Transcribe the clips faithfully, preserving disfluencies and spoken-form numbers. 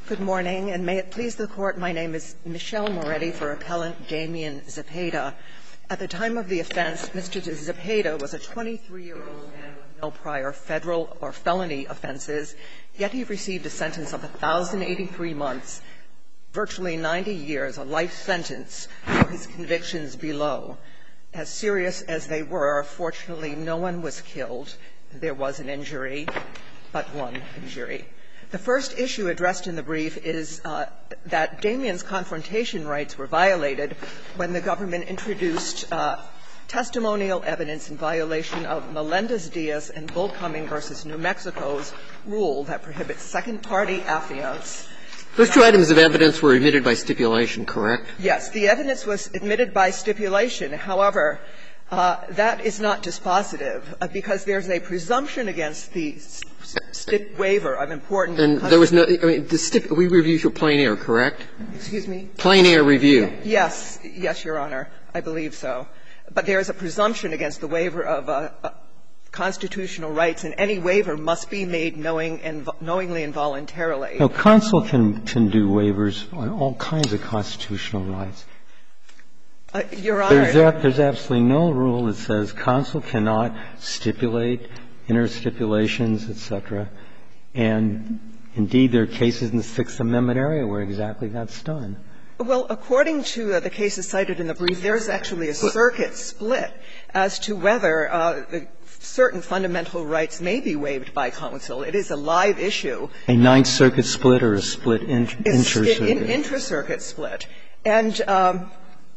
Good morning, and may it please the Court, my name is Michelle Moretti for Appellant Damien Zepeda. At the time of the offense, Mister Zepeda was a twenty-three-year-old man with no prior federal or felony offenses, yet he received a sentence of one thousand eighty-three months, virtually ninety years, a life sentence for his convictions below. As serious as they were, fortunately, no one was killed. There was an injury, but one injury. The first issue addressed in the brief is uh, that Damien's confrontation rights were violated when the government introduced uh, testimonial evidence in violation of Melendez-Diaz and Bullcoming versus New Mexico's rule that prohibits second-party affiance. Those two items of evidence were admitted by stipulation, correct? Yes. The evidence was admitted by stipulation. However, uh, that is not dispositive uh, because there's a presumption against the stip waiver of important. And there was no. I mean, the stip. We reviewed for plain error, correct? Excuse me. Plain error review. Yes, yes, Your Honor, I believe so. But there is a presumption against the waiver of uh, uh, constitutional rights, and any waiver must be made knowing and knowingly and voluntarily. No, counsel can can do waivers on all kinds of constitutional rights. Uh, Your Honor, there's, a, there's absolutely no rule that says counsel cannot stipulate inner stipulations, et cetera. And indeed, there are cases in the Sixth Amendment area where exactly that's done. Well, according to uh, the cases cited in the brief, there's actually a circuit split as to whether uh, the certain fundamental rights may be waived by counsel. It is a live issue. A Ninth Circuit split or a split in, intra-circuit? In, intra-circuit split. And um,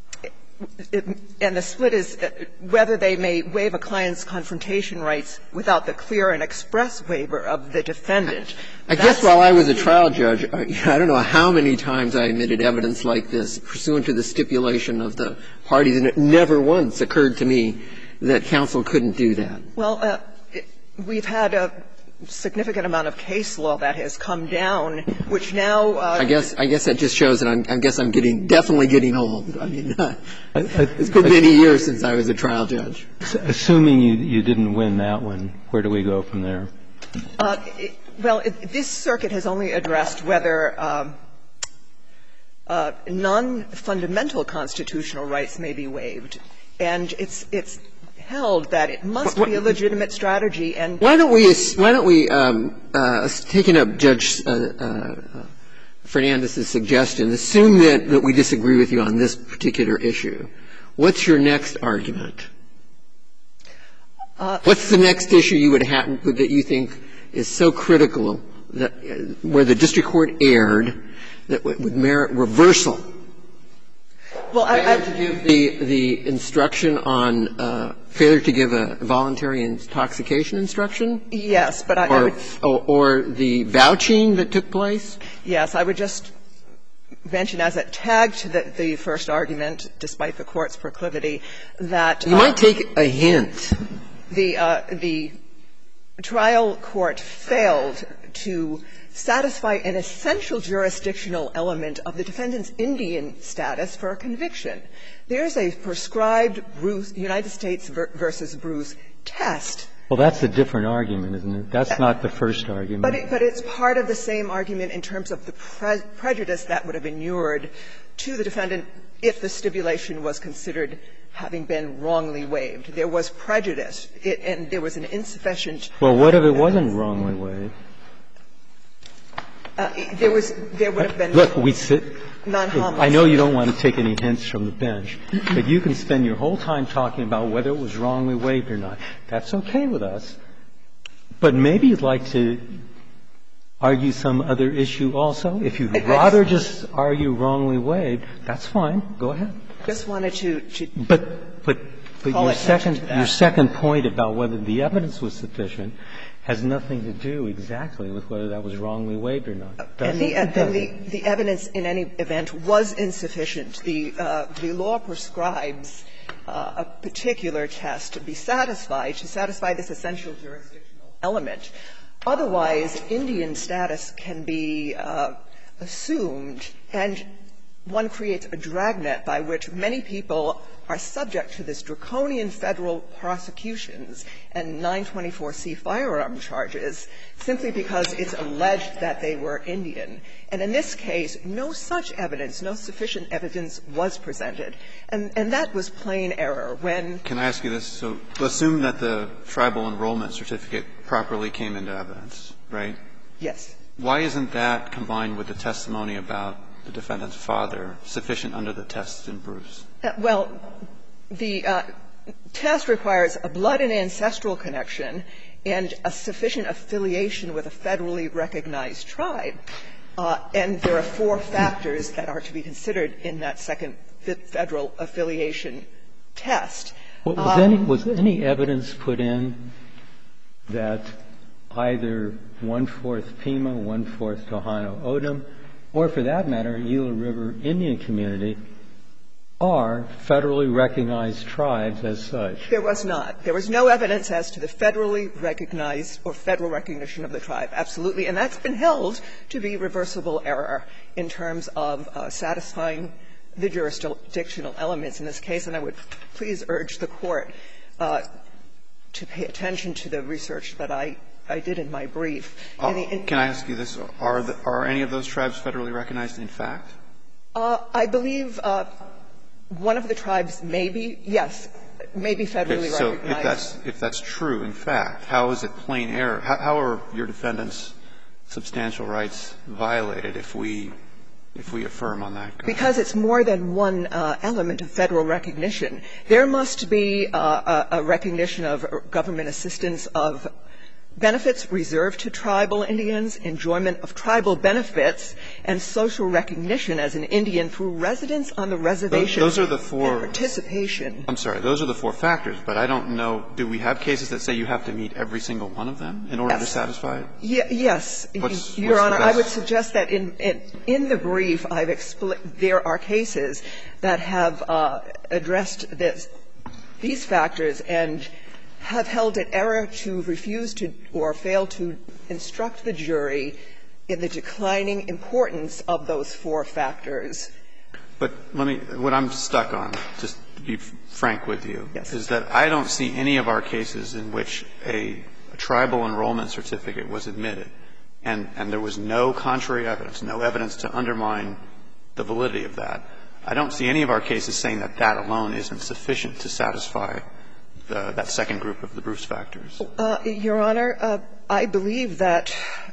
It, and the split is whether they may waive a client's confrontation rights without the clear and express waiver of the defendant. I That's guess while I was a trial judge, I don't know how many times I admitted evidence like this pursuant to the stipulation of the parties, and it never once occurred to me that counsel couldn't do that. Well, uh, it, we've had a significant amount of case law that has come down, which now uh, I guess I guess that just shows that I'm, I guess I'm getting definitely getting old. I mean, uh, it's been many years since I was a trial judge. Assuming you you didn't win that one, where do we go from there? Uh, it, well, it, this circuit has only addressed whether um, uh, non-fundamental constitutional rights may be waived, and it's it's. held that it must be a legitimate strategy. And why don't we why don't we um, uh, taking up Judge uh, uh, Fernandez's suggestion, assume that, that we disagree with you on this particular issue. What's your next argument? Uh, What's the next issue you would have that you think is so critical that uh, where the district court erred that would, would merit reversal? Well, I, failure to give the the instruction on uh, failure to give a voluntary intoxication instruction. Yes, but I, or, I would, or, or the vouching that took place. Yes, I would just mention as a tag to the, the first argument, despite the court's proclivity, that you uh, might take a hint. The uh, the trial court failed to satisfy an essential jurisdictional element of the defendant's Indian status for a conviction. There's a prescribed Bruce, United States versus Bruce test. Well, that's a different argument, isn't it? That's not the first argument. But, it, but it's part of the same argument in terms of the pre- prejudice that would have inured to the defendant if the stipulation was considered having been wrongly waived. There was prejudice, it, and there was an insufficient. Well, what if it wasn't wrongly waived? Uh, there was, there would have been. Look, we sit. Non-homicide. I know you don't want to take any hints from the bench, but you can spend your whole time talking about whether it was wrongly waived or not. That's okay with us. But maybe you'd like to argue some other issue also. If you'd rather just argue wrongly waived, that's fine. Go ahead. Just wanted to. to but but but your second your second point about whether the evidence was sufficient has nothing to do exactly with whether that was wrongly waived or not. And the, and the, the evidence in any event was insufficient. The, uh, the law prescribes uh, a particular test to be satisfied, to satisfy this essential jurisdictional element. Otherwise, Indian status can be uh, assumed, and one creates a dragnet by which many people are subject to this draconian Federal prosecutions and nine twenty-four C firearm charges simply because it's alleged that they were Indian. And in this case, no such evidence, no sufficient evidence was presented. And, and that was plain error when – Can I ask you this? So assume that the tribal enrollment certificate properly came into evidence, right? Yes. Why isn't that combined with the testimony about the defendant's father sufficient under the tests in Bruce? Uh, well, the uh, test requires a blood and ancestral connection and a sufficient affiliation with a federally recognized tribe. Uh, and there are four factors that are to be considered in that second federal affiliation test. Well, was, um, any, was any evidence put in that either one-fourth Pima, one-fourth Tohono O'odham, or for that matter, Gila River Indian community, are federally recognized tribes as such? There was not. There was no evidence as to the federally recognized or federal recognition of the tribe. Absolutely. And that's been held to be reversible error in terms of uh, satisfying the jurisdictional elements in this case. And I would please urge the Court uh, to pay attention to the research that I I did in my brief. Uh, in the, in, can I ask you this? Are, the, are any of those tribes federally recognized in fact? Uh, I believe uh, one of the tribes may be, yes, may be federally okay, so recognized. if that's, if that's true, in fact, how is it plain error? How, how are your defendants' substantial rights violated if we if we affirm on that ground? Because it's more than one uh, element of federal recognition. There must be uh, a, a recognition of government assistance of benefits reserved to tribal Indians, enjoyment of tribal benefits, and social recognition as an Indian through residence on the reservation. Those, those are the four. And participation. I'm sorry. Those are the four factors, but I don't know. Do we have cases that say you have to meet every single one of them in order yes. to satisfy it? Ye- yes, what's, Your what's Honor. I would suggest that in, in, in the brief, I've expl- there are cases that have uh, addressed this, these factors and have held it error to refuse to or fail to instruct the jury in the declining importance of those four factors. But let me – what I'm stuck on, just to be frank with you, yes. is that I don't see any of our cases in which a, a tribal enrollment certificate was admitted and, and there was no contrary evidence, no evidence to undermine the validity of that. I don't see any of our cases saying that that alone isn't sufficient to satisfy the, that second group of the Bruce factors. Uh, Your Honor, uh, I believe that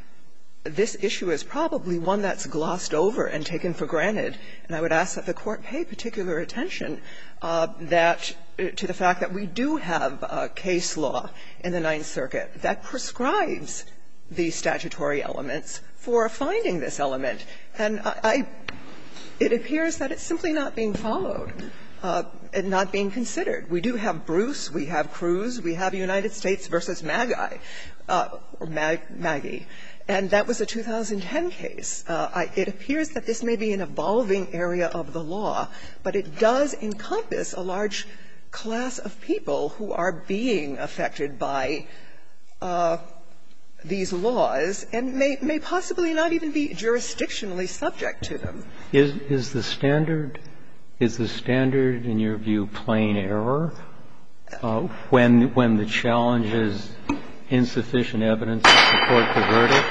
this issue is probably one that's glossed over and taken for granted, and I would ask that the Court pay particular attention uh, that to the fact that we do have a case law in the Ninth Circuit that prescribes the statutory elements for finding this element. And I, I it appears that it's simply not being followed. Uh, and not being considered. We do have Bruce, we have Cruz, we have United States versus Maggie, uh, or Mag- Maggie, and that was a two thousand ten case. Uh, I, it appears that this may be an evolving area of the law, but it does encompass a large class of people who are being affected by uh, these laws and may, may possibly not even be jurisdictionally subject to them. Is, is the standard Is the standard, in your view, plain error uh, when when the challenge is insufficient evidence to support the verdict?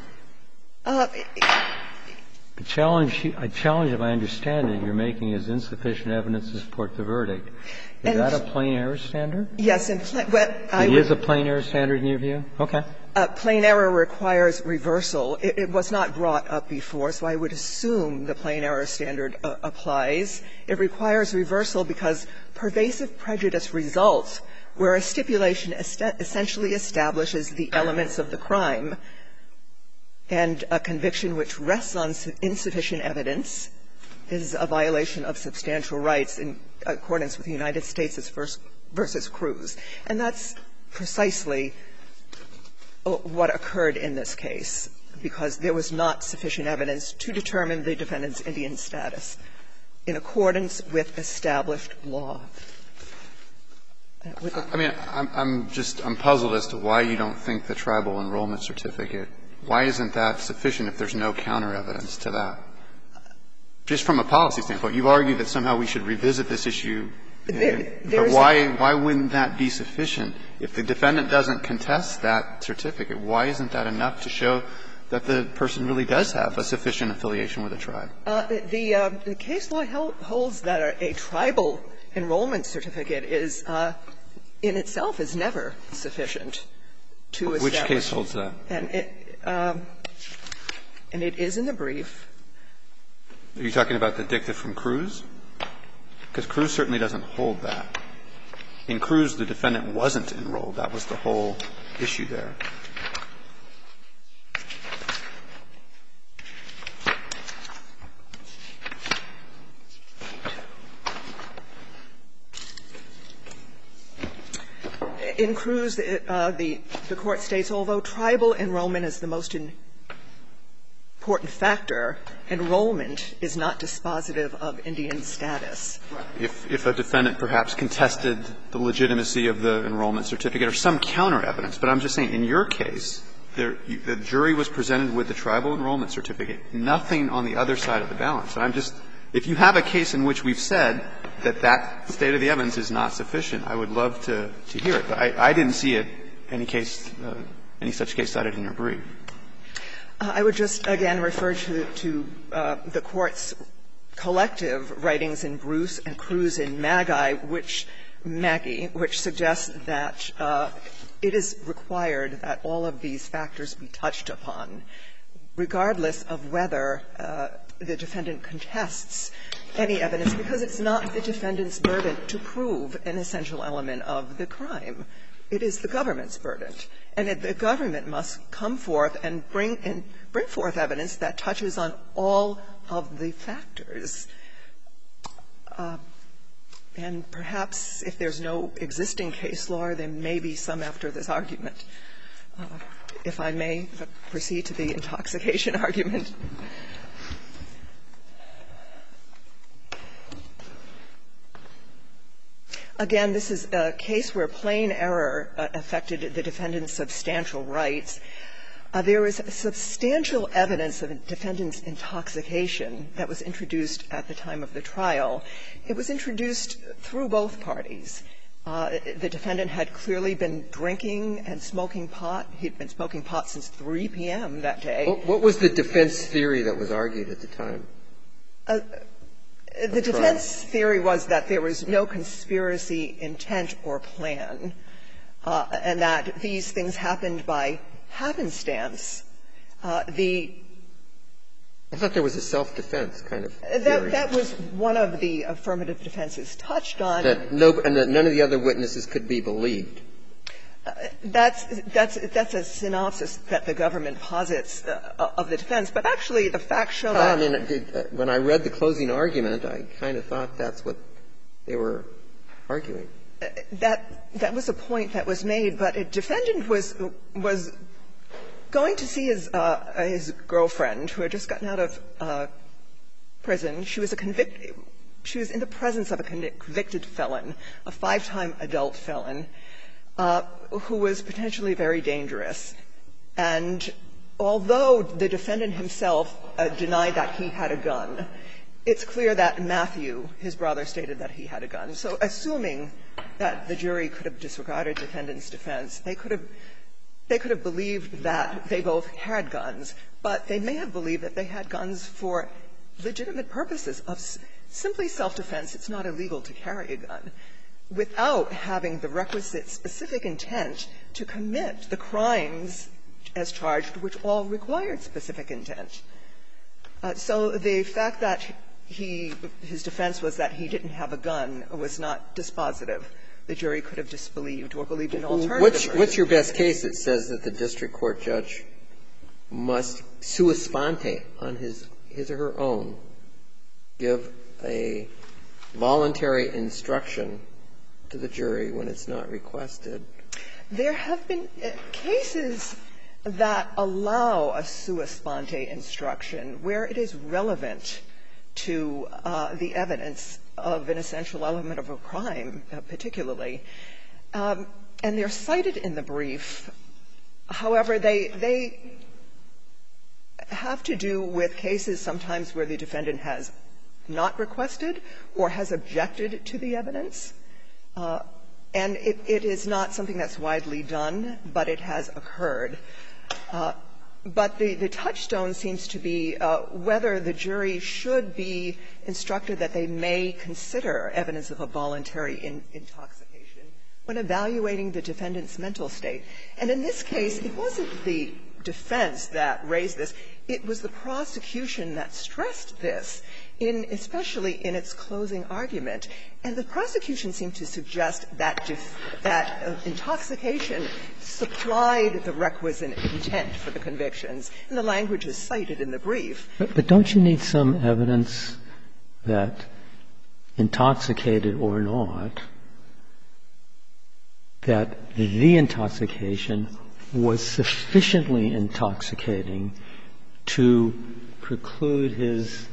Uh, the challenge, a challenge, if I understand it, you're making is insufficient evidence to support the verdict. Is that a plain error standard? Yes, and pla- well, I it would, is a plain error standard in your view? Okay. Uh, plain error requires reversal. It, it was not brought up before, so I would assume the plain error standard uh, applies. It requires reversal because pervasive prejudice results where a stipulation est- essentially establishes the elements of the crime, and a conviction which rests on insufficient evidence is a violation of substantial rights in accordance with the United States versus Cruz. And that's precisely what occurred in this case, because there was not sufficient evidence to determine the defendant's Indian status in accordance with established law. I mean, I'm, I'm just I'm puzzled as to why you don't think the tribal enrollment certificate, why isn't that sufficient if there's no counter evidence to that? Just from a policy standpoint, you've argued that somehow we should revisit this issue. There, but why, why wouldn't that be sufficient? If the defendant doesn't contest that certificate, why isn't that enough to show that the person really does have a sufficient affiliation with a tribe? Uh, the, uh, the case law held, holds that a, a tribal enrollment certificate is, uh, in itself, is never sufficient to establish. Which case holds that? And it, um, and it is in the brief. Are you talking about the dicta from Cruz? Because Cruz certainly doesn't hold that. In Cruz, the defendant wasn't enrolled. That was the whole issue there. In Cruz, uh, the, the Court states, although tribal enrollment is the most important factor, enrollment is not dispositive of Indian status. If, if a defendant perhaps contested the legitimacy of the enrollment certificate or some counter evidence, but I'm just saying, in your case, there, you, the jury was presented with the tribal enrollment certificate, nothing on the other side of the balance. And I'm just – if you have a case in which we've said that that state of the evidence is not sufficient, I would love to, to hear it. But I, I didn't see it, any case, uh, any such case cited in your brief. Uh, I would just, again, refer to, to uh, the Court's collective writings in Bruce and Cruz and Maggie, which Maggie, which suggests that uh, it is required that all of these factors be touched upon, regardless of whether uh, the defendant contests any evidence, because it's not the defendant's burden to prove an essential element of the crime. It is the government's burden. And the government must come forth and bring and bring forth evidence that touches on all of the factors. Uh, and perhaps if there's no existing case law, there may be some after this argument. Uh, if I may proceed to the intoxication argument. Again, this is a case where plain error uh, affected the defendant's substantial rights. Uh, there is substantial evidence of a defendant's intoxication that was introduced at the time of the trial. It was introduced through both parties. Uh, the defendant had clearly been drinking and smoking pot. He'd been smoking pot since three p m that day. What, what was the defense theory that was argued at the time? Uh, The defense theory was that there was no conspiracy intent or plan, uh, and that these things happened by happenstance. Uh, the I thought there was a self-defense kind of theory. That, that was one of the affirmative defenses touched on. That no, and that none of the other witnesses could be believed. Uh, that's that's that's a synopsis that the government posits uh, of the defense, but actually the facts show that. I mean, it, when I read the closing argument, I kind of thought that's what they were arguing. Uh, that that was a point that was made, but a defendant was was going to see his uh, his girlfriend who had just gotten out of uh, prison. She was a convict. She was in the presence of a convicted felon, a five-time adult felon. Uh, who was potentially very dangerous. And although the defendant himself uh, denied that he had a gun, it's clear that Matthew, his brother, stated that he had a gun. So assuming that the jury could have disregarded defendant's defense, they could have they could have believed that they both had guns, but they may have believed that they had guns for legitimate purposes of simply self-defense. It's not illegal to carry a gun, without having the requisite specific intent to commit the crimes as charged, which all required specific intent. Uh, so the fact that he his defense was that he didn't have a gun was not dispositive. The jury could have disbelieved or believed an alternative. What's, what's your best case that says that the district court judge must sua sponte on his his or her own give a voluntary instruction to the jury when it's not requested? There have been uh, cases that allow a sua sponte instruction where it is relevant to uh, the evidence of an essential element of a crime, uh, particularly. Um, and they're cited in the brief. However, they they have to do with cases sometimes where the defendant has not requested or has objected to the evidence. Uh, and it, it is not something that's widely done, but it has occurred. Uh, but the, the touchstone seems to be uh, whether the jury should be instructed that they may consider evidence of a voluntary in, intoxication when evaluating the defendant's mental state. And in this case, it wasn't the defense that raised this. It was the prosecution that stressed this, in especially in its closing argument. And the prosecution seemed to suggest that def, that uh, intoxication supplied the requisite intent for the convictions, and the language is cited in the brief. But, but don't you need some evidence that, intoxicated or not, that the intoxication was sufficiently intoxicating to preclude his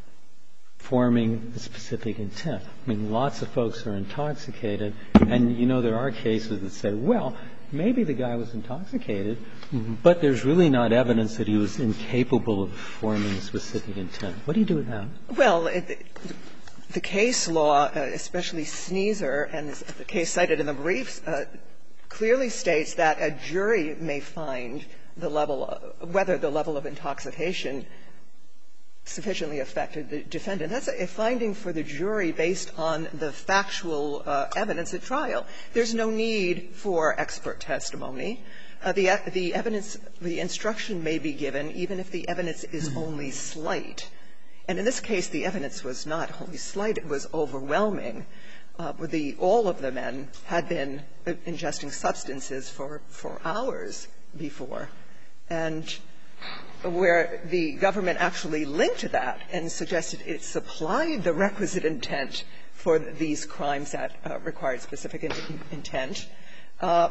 forming a specific intent? I mean, lots of folks are intoxicated, and, you know, there are cases that say, well, maybe the guy was intoxicated, mm-hmm. but there's really not evidence that he was incapable of forming a specific intent. What do you do with that? Well, it, the case law, uh, especially Sneezer, and the case cited in the briefs, uh, clearly states that a jury may find the level of, whether the level of intoxication sufficiently affected the defendant. That's a finding for the jury based on the factual uh, evidence at trial. There's no need for expert testimony. Uh, the, the evidence, the instruction may be given even if the evidence is only slight. And in this case, the evidence was not only slight, it was overwhelming. Uh, the, all of the men had been ingesting substances for, for hours before. And where the government actually linked that and suggested it supplied the requisite intent for these crimes that uh, required specific in, intent, uh,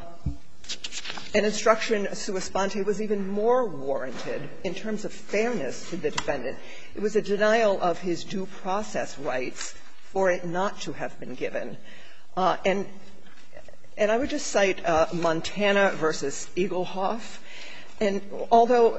an instruction sua sponte was even more warranted in terms of fairness to the defendant. It was a denial of his due process rights for it not to have been given. Uh, and, and I would just cite uh, Montana versus Eaglehoff. And although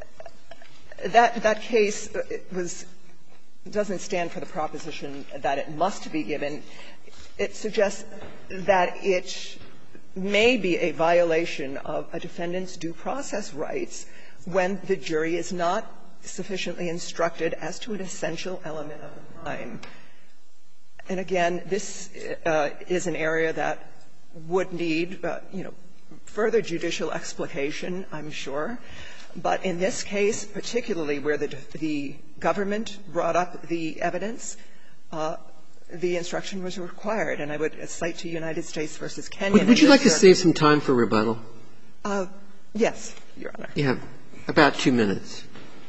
that, that case was, doesn't stand for the proposition that it must be given, it suggests that it may be a violation of a defendant's due process rights when the jury is not sufficiently instructed as to an essential element of the crime. And again, this uh, is an area that would need, uh, you know, further judicial explication, I'm sure. But in this case, particularly where the, the government brought up the evidence, uh, the instruction was required. And I would cite to United States versus Kenyon. Would, would you like to save some time for rebuttal? Uh, yes, Your Honor. You have about two minutes.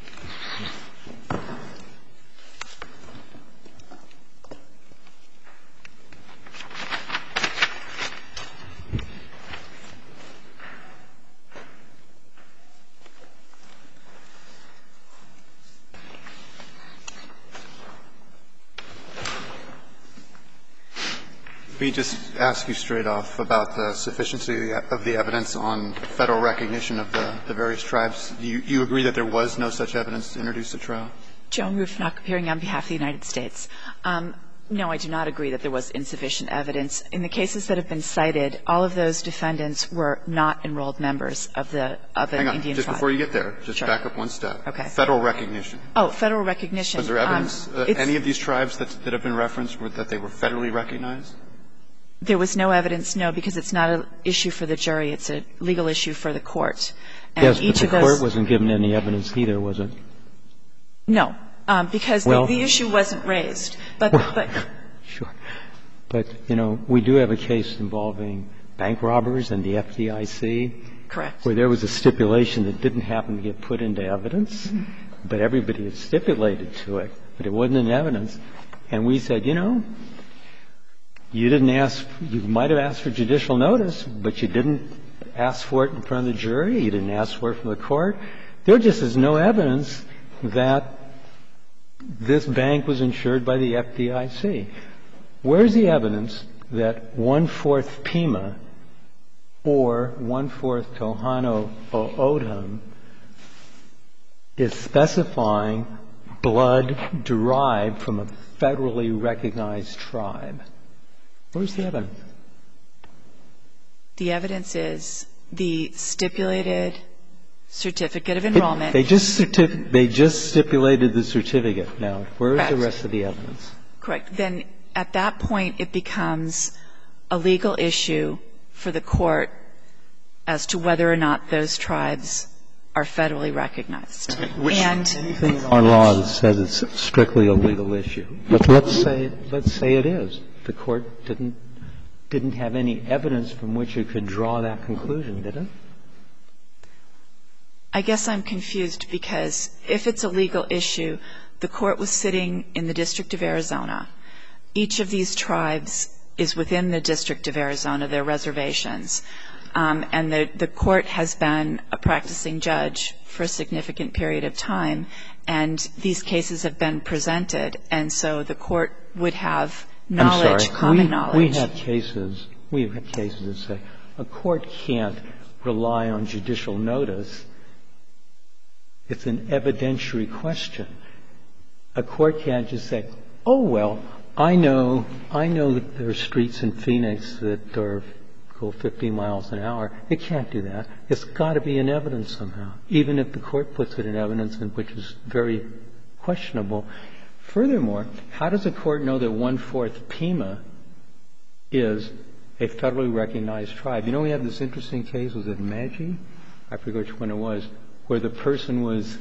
Let me just ask you straight off about the sufficiency of the evidence on Federal recognition of the, the various tribes. Do you, you agree that there was no such evidence introduced at trial? Joan Rufnock, appearing on behalf of the United States. Um, no, I do not agree that there was insufficient evidence. In the cases that have been cited, all of those defendants were not enrolled members of the of an Hang on, Indian just tribe. Before you get there, just Sure. back up one step. Okay. Federal recognition. Oh, Federal recognition. Was there evidence, um, uh, any of these tribes that, that have been referenced, were, that they were federally recognized? There was no evidence, no, because it's not an issue for the jury. It's a legal issue for the court. And yes, each but the of those, court wasn't given any evidence either, was it? No, um, because well, the, the issue wasn't raised. But, well, but sure. But, you know, we do have a case involving bank robbers and the F D I C. Correct. Where there was a stipulation that didn't happen to get put into evidence, mm-hmm. but everybody had stipulated to it, but it wasn't in evidence. And we said, you know, you didn't ask, you might have asked for judicial notice, but you didn't ask for it in front of the jury. You didn't ask for it from the court. There just is no evidence that this bank was insured by the F D I C. Where's the evidence that one-fourth Pima or one-fourth Tohono O'odham is specifying blood derived from a federally recognized tribe. Where's the evidence? The evidence is the stipulated certificate of enrollment. They just certif- they just stipulated the certificate. Now, where is Correct. the rest of the evidence? Correct. Then at that point, it becomes a legal issue for the court as to whether or not those tribes are federally recognized. And Anything in our law that says it's strictly a legal issue. But let's say let's say it is. The court didn't didn't have any evidence from which it could draw that conclusion, did it? I guess I'm confused because if it's a legal issue, the court was sitting in the District of Arizona. Each of these tribes is within the District of Arizona, their reservations. Um, and the, the court has been a practicing judge for a significant period of time, and these cases have been presented, and so the court would have knowledge, I'm sorry. common we, knowledge. We have cases, we have cases that say a court can't rely on judicial notice. It's an evidentiary question. A court can't just say, oh, well, I know, I know that there are streets in Phoenix that are go fifteen miles an hour. It can't do that. It's got to be in evidence somehow, even if the court puts it in evidence, which is very questionable. Furthermore, how does a court know that one-fourth Pima is a federally recognized tribe? You know, we have this interesting case, was it Maggi? I forget which one it was, where the person was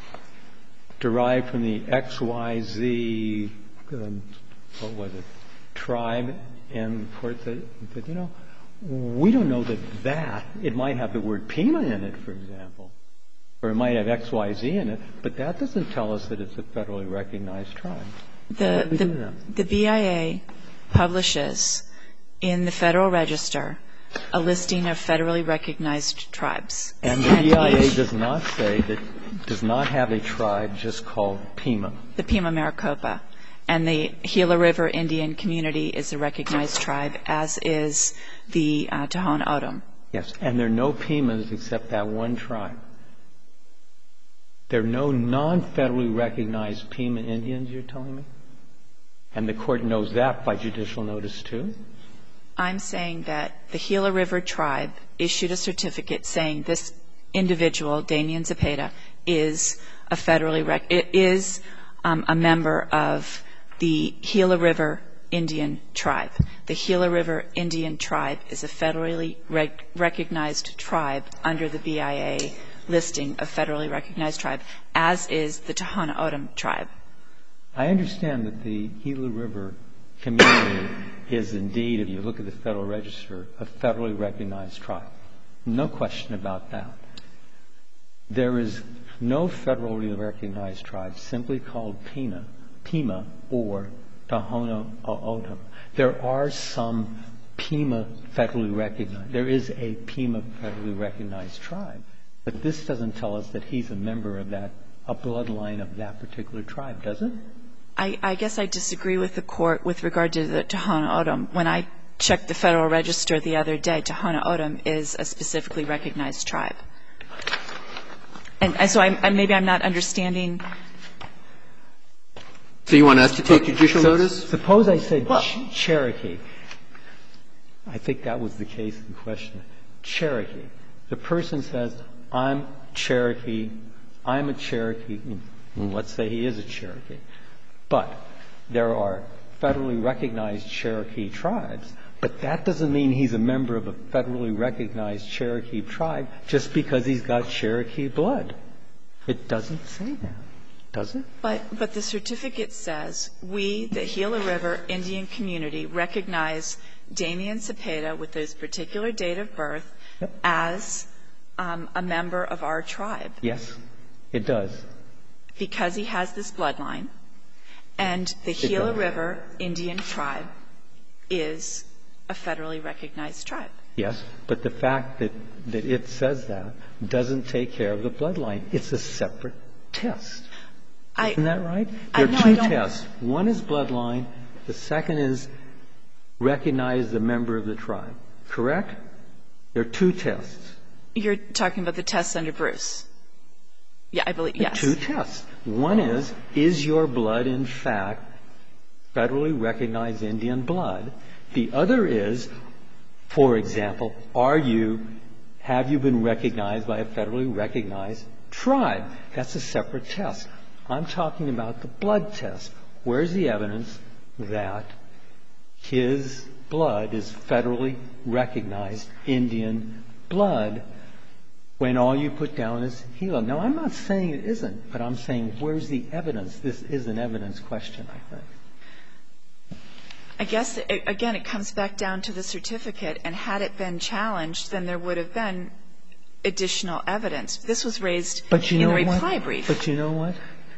derived from the X Y Z, um, what was it, tribe, and the court said, you know, we don't know that that, it might have the word Pima in it, for example, or it might have X Y Z in it, but that doesn't tell us that it's a federally recognized tribe. The, the, the B I A publishes in the Federal Register a listing of federally recognized tribes. And the B I A does not say that, does not have a tribe just called Pima. The Pima Maricopa. And the Gila River Indian community is a recognized tribe, as is the uh, Tohono O'odham. Yes, and there are no Pimas except that one tribe. There are no non-federally recognized Pima Indians, you're telling me? And the court knows that by judicial notice, too? I'm saying that the Gila River tribe issued a certificate saying this individual, Damien Zepeda, is a federally rec- it is um, a member of the Gila River Indian tribe. The Gila River Indian tribe is a federally rec- recognized tribe under the B I A listing of federally recognized tribe, as is the Tohono O'odham tribe. I understand that the Gila River community is indeed, if you look at the Federal Register, a federally recognized tribe. No question about that. There is no federally recognized tribe simply called Pima, Pima or Tohono O'odham. There are some Pima federally recognized. There is a Pima federally recognized tribe. But this doesn't tell us that he's a member of that, a bloodline of that particular tribe, does it? I, I guess I disagree with the court with regard to the Tohono O'odham. When I checked the Federal Register the other day, Tohono O'odham is a specifically recognized tribe. And, and so I'm, I, maybe I'm not understanding. So you want us to take judicial notice? Suppose I said Well, Ch- Cherokee. I think that was the case in question. Cherokee. The person says, I'm Cherokee, I'm a Cherokee, and let's say he is a Cherokee. But there are federally recognized Cherokee tribes, but that doesn't mean he's a member of a federally recognized Cherokee tribe just because he's got Cherokee blood. It doesn't say that, does it? But, but the certificate says, we, the Gila River Indian community, recognize Damien Zepeda with his particular date of birth Yep. as um, a member of our tribe. Yes, it does. Because he has this bloodline. And the Gila does. River Indian tribe is a federally recognized tribe. Yes, but the fact that, that it says that doesn't take care of the bloodline. It's a separate test. I, Isn't that right? I- There are no, I two don't- tests. One is bloodline. The second is recognize the member of the tribe. Correct? There are two tests. You're talking about the tests under Bruce. Yeah, I believe, yes. Two tests. One is, is your blood, in fact, federally recognized Indian blood? The other is, for example, are you, have you been recognized by a federally recognized tribe? That's a separate test. I'm talking about the blood test. Where's the evidence that his blood is federally recognized Indian blood when all you put down is Gila? Now, I'm not saying it isn't, but I'm saying where's the evidence? This is an evidence question, I think. I guess, again, it comes back down to the certificate, and had it been challenged, then there would have been additional evidence. This was raised but you in know the reply what? brief. But you know what?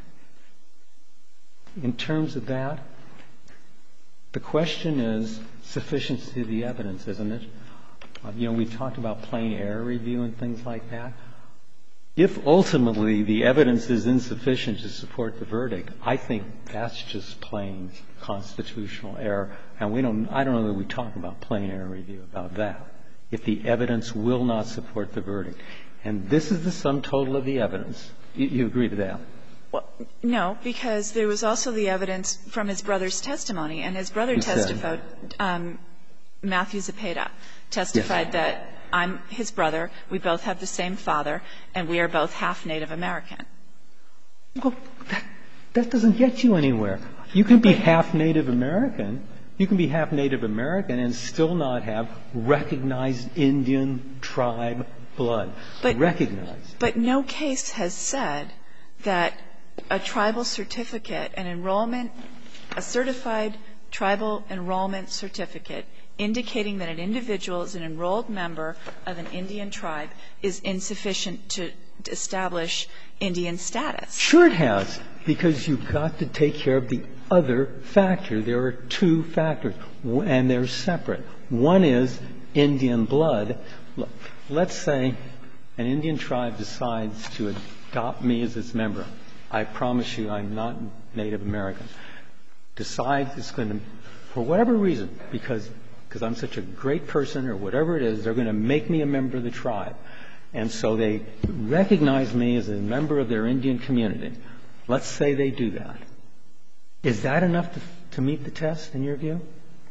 In terms of that, the question is sufficiency of the evidence, isn't it? Uh, you know, we've talked about plain error review and things like that. If ultimately the evidence is insufficient to support the verdict, I think that's just plain constitutional error. And we don't, I don't know that we talk about plain error review about that. If the evidence will not support the verdict. And this is the sum total of the evidence. You, you agree to that? Well, no, because there was also the evidence from his brother's testimony, and his brother testified, um, Matthew Zepeda testified yes. that I'm his brother, we both have the same father, and we are both half Native American. Well, that, that doesn't get you anywhere. You can be half Native American, you can be half Native American and still not have recognized Indian tribe blood. But, recognized. But no case has said that a tribal certificate, an enrollment, a certified tribal enrollment certificate indicating that an individual is an enrolled member of an Indian tribe is insufficient to establish Indian status. Sure it has, because you've got to take care of the other factor. There are two factors, and they're separate. One is Indian blood. Look, let's say an Indian tribe decides to adopt me as its member. I promise you I'm not Native American. Decides it's going to, for whatever reason, because because I'm such a great person or whatever it is, they're going to make me a member of the tribe. And so they recognize me as a member of their Indian community. Let's say they do that. Is that enough to, to meet the test, in your view?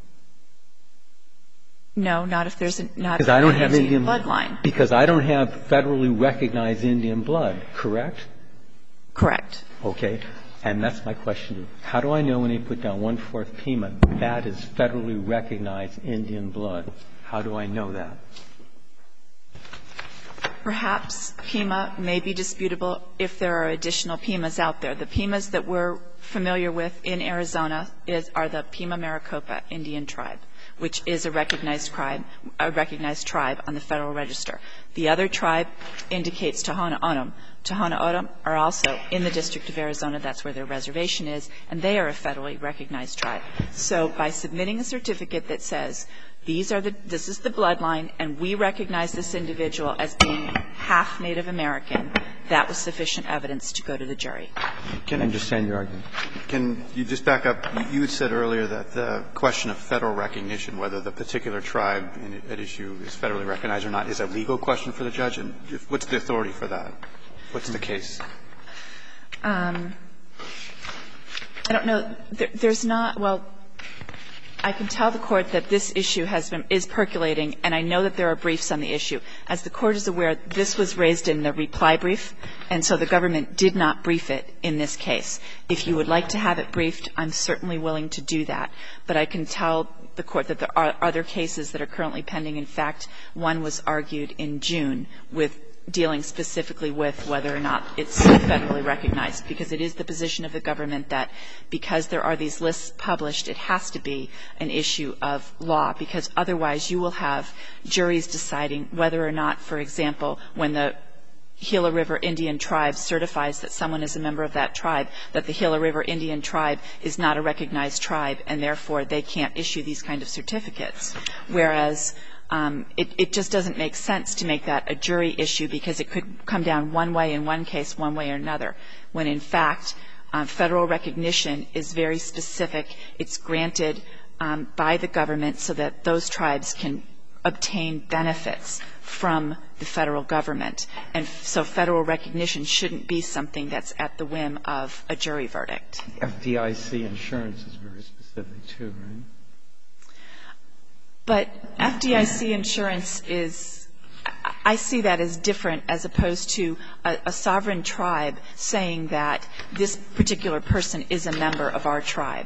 No, not if there's a, not I don't have Indian Indian bloodline. Because I don't have federally recognized Indian blood, correct? Correct. Okay. And that's my question. How do I know when they put down one-fourth Pima, that is federally recognized Indian blood? How do I know that? Perhaps Pima may be disputable if there are additional Pimas out there. The Pimas that we're familiar with in Arizona is, are the Pima Maricopa Indian tribe, which is a recognized tribe, a recognized tribe on the Federal Register. The other tribe indicates Tohono O'odham. Tohono O'odham are also in the District of Arizona. That's where their reservation is, and they are a federally recognized tribe. So by submitting a certificate that says these are the, this is the bloodline, and we recognize this individual as being half Native American, that was sufficient evidence to go to the jury. Can I understand your argument? Can you just back up? You had said earlier that the question of federal recognition, whether the particular tribe in, at issue is federally recognized or not, is a legal question for the judge. And what's the authority for that? What's the case? Um, I don't know. There, there's not. Well, I can tell the Court that this issue has been is percolating, and I know that there are briefs on the issue. As the Court is aware, this was raised in the reply brief, and so the government did not brief it in this case. If you would like to have it briefed, I'm certainly willing to do that. But I can tell the Court that there are other cases that are currently pending. In fact, one was argued in June with dealing specifically with whether or not it's federally recognized, because it is the position of the government that because there are these lists published, it has to be an issue of law, because otherwise you will have juries deciding whether or not, for example, when the Gila River Indian tribe certifies that someone is a member of that tribe, that the Gila River Indian tribe is not a recognized tribe, and therefore they can't issue these kind of certificates. Whereas Um, it, it just doesn't make sense to make that a jury issue, because it could come down one way in one case, one way or another, when in fact uh, federal recognition is very specific. It's granted um, by the government so that those tribes can obtain benefits from the Federal government. And so Federal recognition shouldn't be something that's at the whim of a jury verdict. F D I C insurance is very specific, too, right? But F D I C insurance is, I see that as different as opposed to a, a sovereign tribe saying that this particular person is a member of our tribe.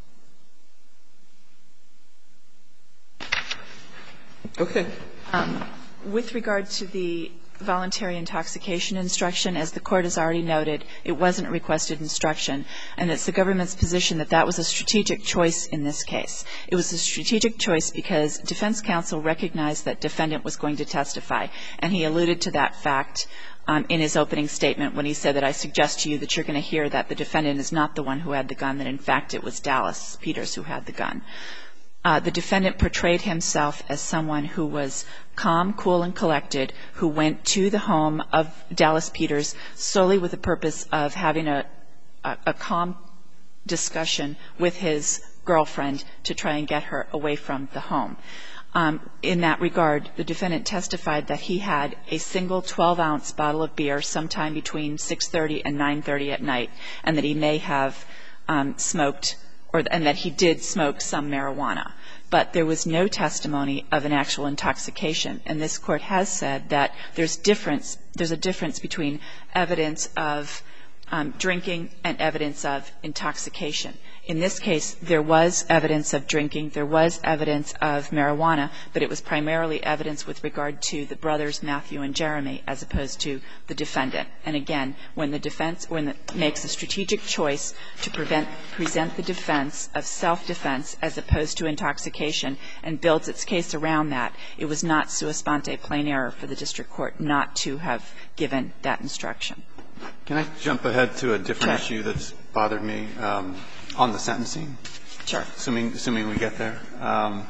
Okay. Um, with regard to the voluntary intoxication instruction, as the Court has already noted, it wasn't a requested instruction, and it's the government's position that that was a strategic choice in this case. It was a strategic choice because defense counsel recognized that defendant was going to testify, and he alluded to that fact um, in his opening statement when he said that I suggest to you that you're going to hear that the defendant is not the one who had the gun, that in fact it was Dallas Peters who had the gun. Uh, the defendant portrayed himself as someone who was calm, cool, and collected, who went to the home of Dallas Peters solely with the purpose of having a, a, a calm discussion with his girlfriend to try and get her away from the home. Um, in that regard, the defendant testified that he had a single twelve-ounce bottle of beer sometime between six thirty and nine thirty at night, and that he may have um, smoked or and that he did smoke some marijuana. But there was no testimony of an actual intoxication. And this Court has said that there's difference, there's a difference between evidence of um, drinking and evidence of intoxication. In this case, there was evidence of drinking, there was evidence of marijuana, but it was primarily evidence with regard to the brothers Matthew and Jeremy as opposed to the defendant. And again, when the defense when it makes a strategic choice to prevent, present the defense of self-defense as opposed to intoxication and builds its case around that, it was not sua sponte plain error for the district court not to have given that instruction. Can I jump ahead to a different Sure. issue that's bothered me um, on the sentencing? Sure. Assuming, assuming we get there. Um,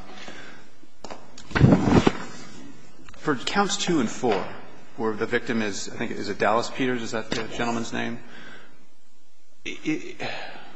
for counts two and four, where the victim is, I think, is it Dallas Peters? Is that the gentleman's name? It, it,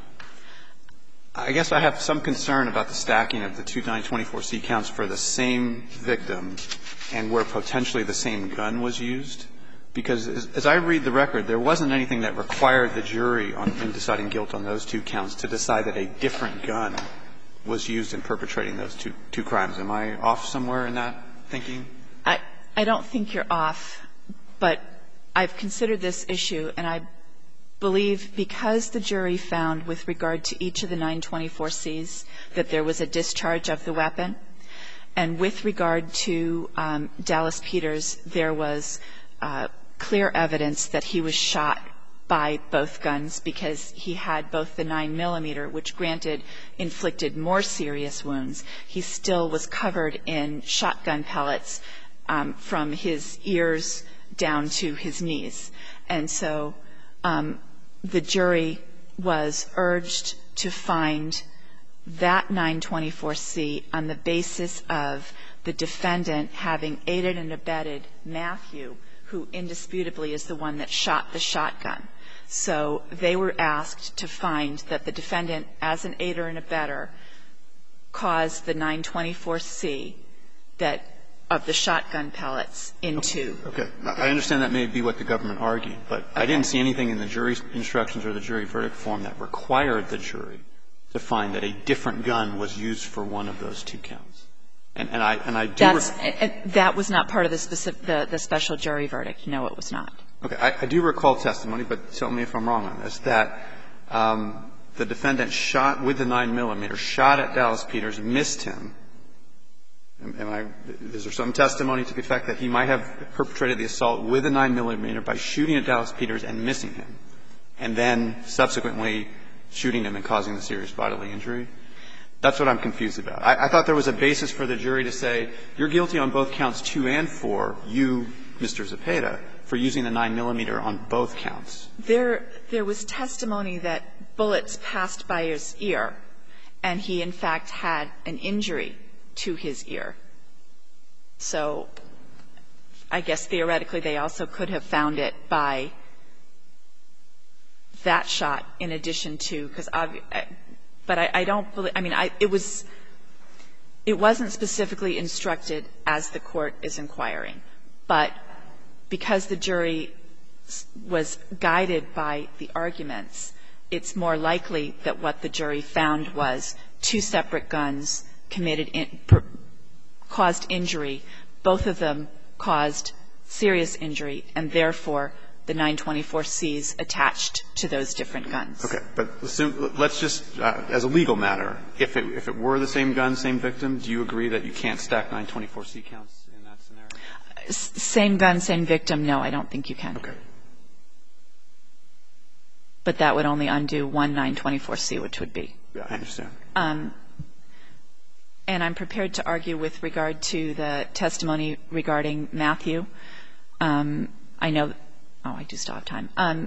I guess I have some concern about the stacking of the two nine twenty-four C counts for the same victim and where potentially the same gun was used. Because as, as I read the record, there wasn't anything that required the jury on, in deciding guilt on those two counts to decide that a different gun was used in perpetrating those two, two crimes. Am I off somewhere in that thinking? I, I don't think you're off, but I've considered this issue, and I believe because the jury found with regard to each of the nine twenty-four Cs that there was a discharge of the weapon, and with regard to um, Dallas Peters, there was uh, clear evidence that he was shot by both guns because he had both the nine millimeter, which granted inflicted more serious wounds. He still was covered in shotgun pellets um, from his ears down to his knees. And so um, the jury was urged to find that nine twenty-four C on the basis of the defendant having aided and abetted Matthew, who indisputably is the one that shot the shotgun. So they were asked to find that the defendant, as an aider and abetter, caused the nine twenty-four C that of the shotgun pellets into. Okay. I understand that may be what the government argued, but I didn't see anything in the jury instructions or the jury verdict form that required the jury to find that a different gun was used for one of those two counts. And, and I and I do. That's, and that was not part of the specific the, the special jury verdict. No, it was not. Okay. I, I do recall testimony, but tell me if I'm wrong on this, that um, the defendant shot with the nine millimeter, shot at Dallas Peters, missed him. Am I, is there some testimony to the effect that he might have perpetrated the assault with a nine millimeter by shooting at Dallas Peters and missing him, and then subsequently shooting him and causing the serious bodily injury? That's what I'm confused about. I, I thought there was a basis for the jury to say, you're guilty on both counts two and four, you, Mister Zepeda, for using the nine millimeter on both counts. There, there was testimony that bullets passed by his ear, and he, in fact, had an injury to his ear. So I guess theoretically they also could have found it by that shot in addition to, because but I, I don't believe, I mean, I, it was, it wasn't specifically instructed as the court is inquiring. But because the jury was guided by the arguments, it's more likely that what the jury found was two separate guns committed in, per, caused injury. Both of them caused serious injury, and therefore the nine twenty-four C's attached to those different guns. Okay. But assume, let's just, uh, as a legal matter, if it, if it were the same gun, same victim, do you agree that you can't stack nine twenty-four C counts in that scenario? S- same gun, same victim, no, I don't think you can. Okay. But that would only undo one nine twenty-four C, which would be. Yeah, I understand. Um, and I'm prepared to argue with regard to the testimony regarding Matthew. Um, I know, oh, I do still have time. Um,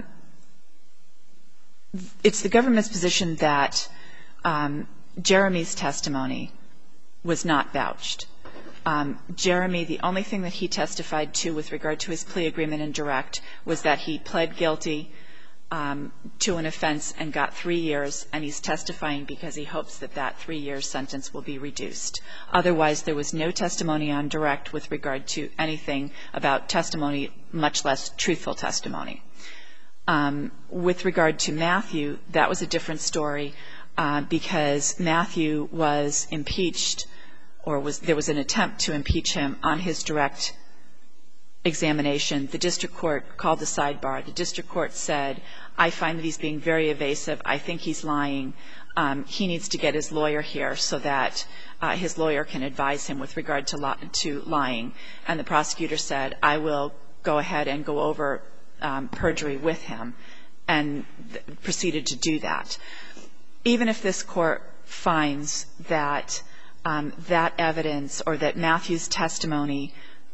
it's the government's position that um, Jeremy's testimony was not vouched. Um, Jeremy, the only thing that he testified to with regard to his plea agreement in direct was that he pled guilty Um, to an offense and got three years, and he's testifying because he hopes that that three-year sentence will be reduced. Otherwise, there was no testimony on direct with regard to anything about testimony, much less truthful testimony. Um, with regard to Matthew, that was a different story uh, because Matthew was impeached, or was there was an attempt to impeach him on his direct examination. The district court called the sidebar. The district court said, I find that he's being very evasive. I think he's lying. Um, he needs to get his lawyer here so that uh, his lawyer can advise him with regard to, li- to lying. And the prosecutor said, I will go ahead and go over um, perjury with him, and th- proceeded to do that. Even if this court finds that um, that evidence or that Matthew's testimony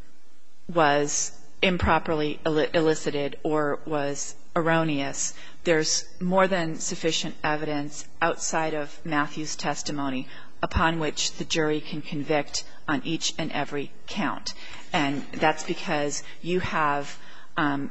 was improperly elicited or was erroneous, there's more than sufficient evidence outside of Matthew's testimony upon which the jury can convict on each and every count. And that's because you have um,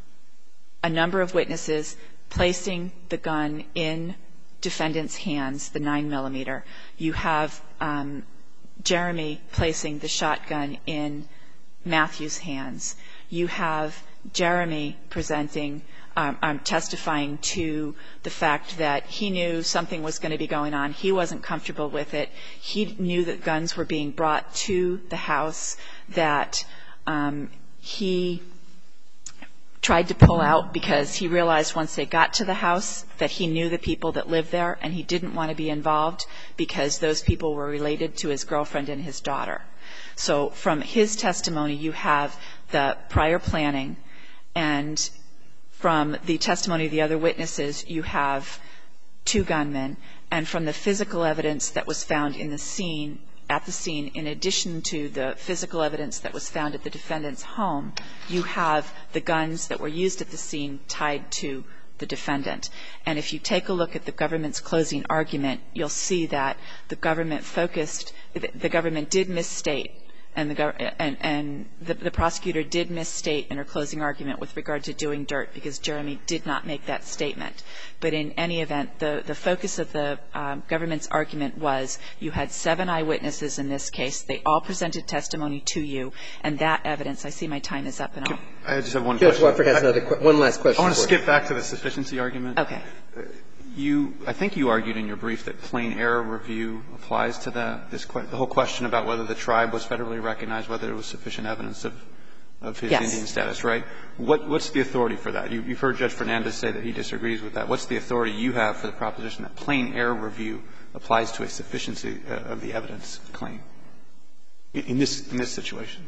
a number of witnesses placing the gun in defendant's hands, the nine millimeter. You have um, Jeremy placing the shotgun in Matthew's hands. You have Jeremy presenting, um, um, testifying to the fact that he knew something was going to be going on. He wasn't comfortable with it. He knew that guns were being brought to the house, that um, he tried to pull out because he realized once they got to the house that he knew the people that lived there, and he didn't want to be involved because those people were related to his girlfriend and his daughter. So from his testimony, you have the prior planning, and from the testimony of the other witnesses, you have two gunmen. And from the physical evidence that was found in the scene, at the scene, in addition to the physical evidence that was found at the defendant's home, you have the guns that were used at the scene tied to the defendant. And if you take a look at the government's closing argument, you'll see that the government focused, the government did misstate, and the, and, and the, the prosecutor did misstate in her closing argument with regard to doing dirt because Jeremy did not make that statement. But in any event, the, the focus of the um, government's argument was you had seven eyewitnesses in this case. They all presented testimony to you, and that evidence, I see my time is up and all. I just have one Judge question. Wofford has another qu- one last question. I want to for skip you. back to the sufficiency argument. Okay. You, I think you argued in your brief that plain error review applies to that, this que- the whole question about whether the tribe was federally recognized, whether there was sufficient evidence of, of his yes. Indian status, right? What, what's the authority for that? You, you've heard Judge Fernandez say that he disagrees with that. What's the authority you have for the proposition that plain error review applies to a sufficiency uh, of the evidence claim in, in this in this situation?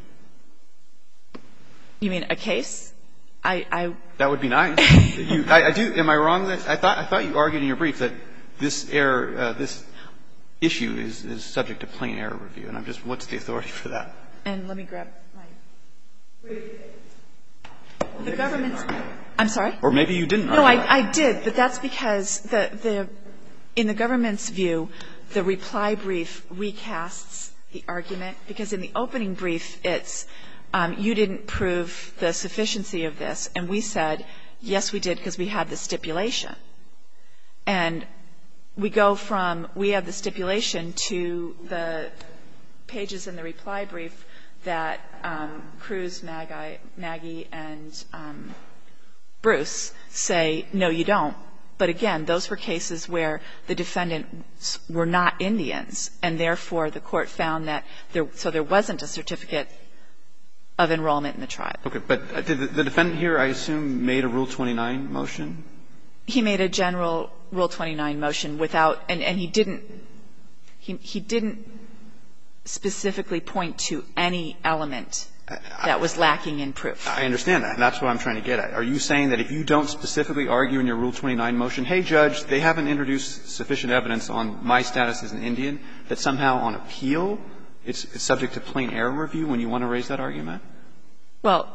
You mean a case? I, I That would be nice. you, I, I do. Am I wrong? That I thought I thought you argued in your brief that this error, uh, this issue is, is subject to plain error review, and I'm just, what's the authority for that? And let me grab my brief. The government's. I'm sorry. Or maybe you didn't. No, argue I, I did, but that's because the the in the government's view, the reply brief recasts the argument because in the opening brief it's. Um, you didn't prove the sufficiency of this. And we said, yes, we did because we had the stipulation. And we go from we have the stipulation to the pages in the reply brief that um, Cruz, Maggie, Maggie and um, Bruce say, no, you don't. But again, those were cases where the defendants were not Indians, and therefore the Court found that there – so there wasn't a certificate of enrollment in the tribe. Okay. But did the, the defendant here, I assume, made a Rule twenty-nine motion? He made a general Rule twenty-nine motion without – and, and he didn't he, – he didn't specifically point to any element that was lacking in proof. I understand that, and that's what I'm trying to get at. Are you saying that if you don't specifically argue in your Rule twenty-nine motion, hey, Judge, they haven't introduced sufficient evidence on my status as an Indian, that somehow on appeal it's, it's subject to plain error review when you want to raise that argument? Well,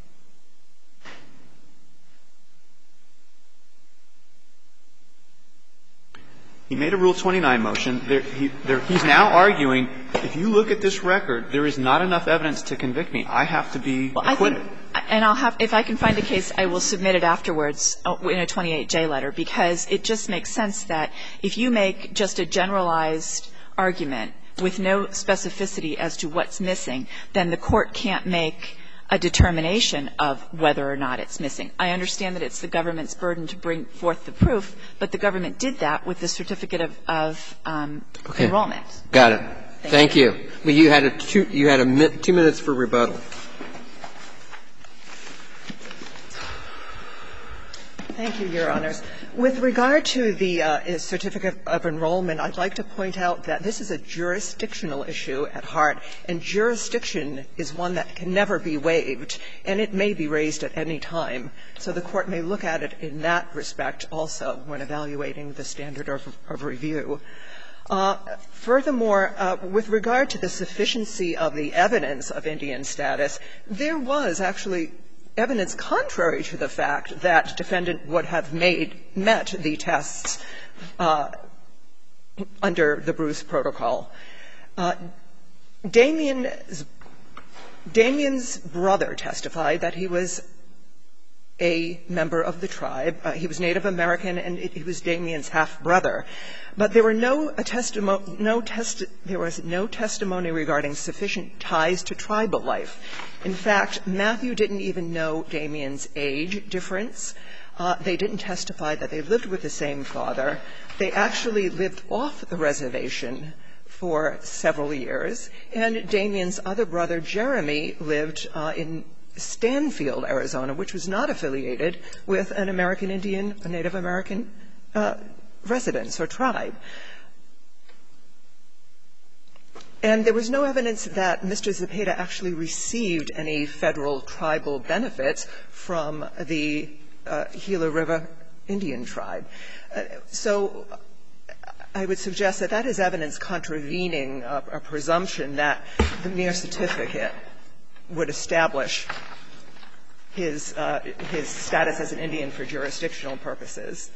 he made a Rule twenty-nine motion. There, he, there, he's now arguing, if you look at this record, there is not enough evidence to convict me. I have to be well, acquitted. I think, and I'll have – if I can find a case, I will submit it afterwards in a twenty-eight J letter, because it just makes sense that if you make just a generalized argument with no specificity as to what's missing, then the Court can't make a determination of whether or not it's missing. I understand that it's the government's burden to bring forth the proof, but the government did that with the certificate of, of um, okay. enrollment. Got it. Thank, Thank you. you. Well, you had a two, you had a mi- two minutes for rebuttal. Thank you, Your Honors. With regard to the uh, certificate of enrollment, I'd like to point out that this is a jurisdictional issue at heart, and jurisdiction is one that can never be waived, and it may be raised at any time. So the Court may look at it in that respect also when evaluating the standard of, of review. Uh, furthermore, uh, with regard to the sufficiency of the evidence of Indian status, there was actually evidence contrary to the fact that defendant would have made met the tests uh, under the Bruce Protocol. Uh, Damien's, Damien's brother testified that he was a member of the tribe. Uh, he was Native American, and it, he was Damien's half-brother. But there were no testimony, no test, there was no testimony regarding sufficient ties to tribal life. In fact, Matthew didn't even know Damien's age difference. Uh, they didn't testify that they lived with the same father. They actually lived off the reservation for several years. And Damien's other brother, Jeremy, lived uh, in Stanfield, Arizona, which was not affiliated with an American Indian, a Native American uh, residence or tribe. And there was no evidence that Mister Zepeda actually received any federal tribal benefits from the uh, Gila River Indian tribe. Uh, so I would suggest that that is evidence contravening a, a presumption that the mere certificate would establish his, uh, his status as an Indian for jurisdictional purposes.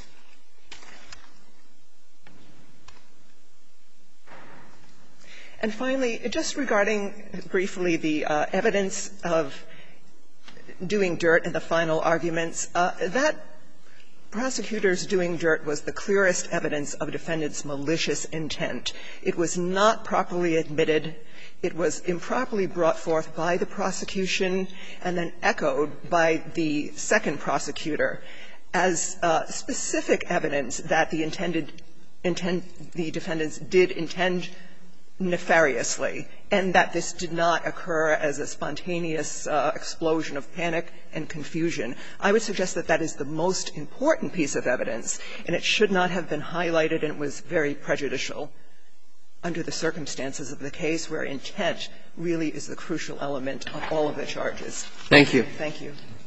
And finally, just regarding briefly the uh, evidence of doing dirt in the final arguments, uh, that prosecutor's doing dirt was the clearest evidence of defendant's malicious intent. It was not properly admitted. It was improperly brought forth by the prosecution and then echoed by the second prosecutor as uh, specific evidence that the intended intend the defendants did intend nefariously, and that this did not occur as a spontaneous uh, explosion of panic and confusion. I would suggest that that is the most important piece of evidence, and it should not have been highlighted, and it was very prejudicial under the circumstances of the case where intent really is the crucial element of all of the charges. Thank you. Thank you.